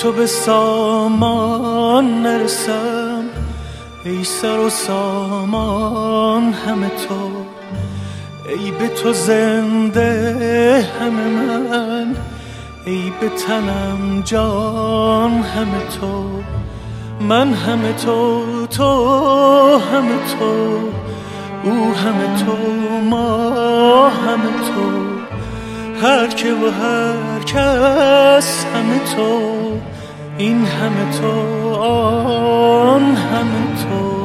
تو به سامان نرسم، ای سر و سامان همه تو، ای به تو زنده همه من، ای به تنم جان همه تو، من همه تو، تو همه تو، او همه تو، ما همه تو، هر که و هر کس همه تو، این همه تو، آن همه تو.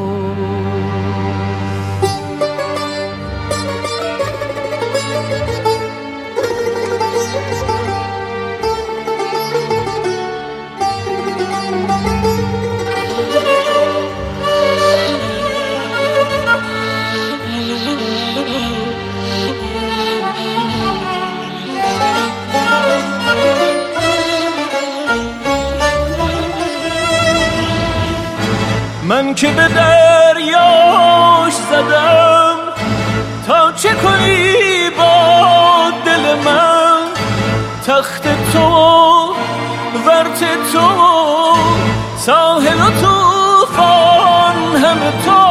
من که به دریاش زدم تا چه کنی با دل من، تخت تو ورت تو ساحل و طوفان همه تو،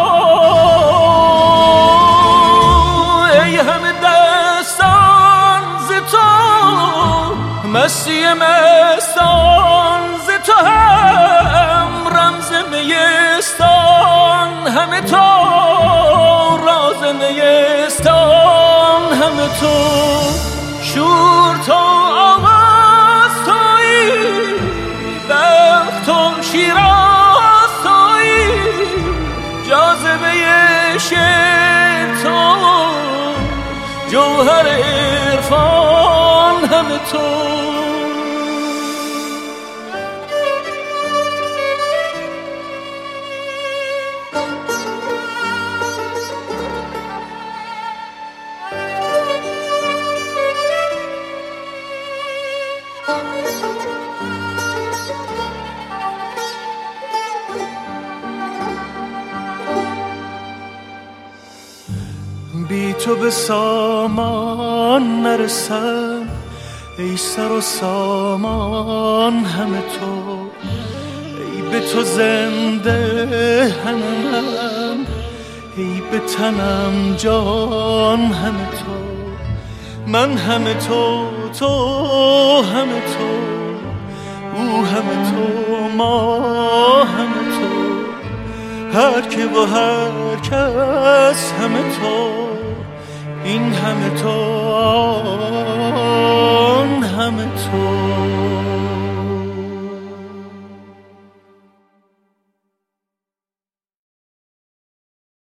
ای همه دستان ز تو، مستی مستان ز تو، هم رمز میستان همه تو، راز میستان همه تو، شور تو آواز تویی، بخت تو شیراز تویی، جاذبه شعر تو، جوهر عرفان همه تو. بی تو به سامان نرسم، ای سر و سامان همه تو، ای به تو زنده همه من، ای به تنم جان همه تو، من همه تو، تو همه تو، او همه تو، ما همه تو، هر که و هر کس همه تو، این همه تو.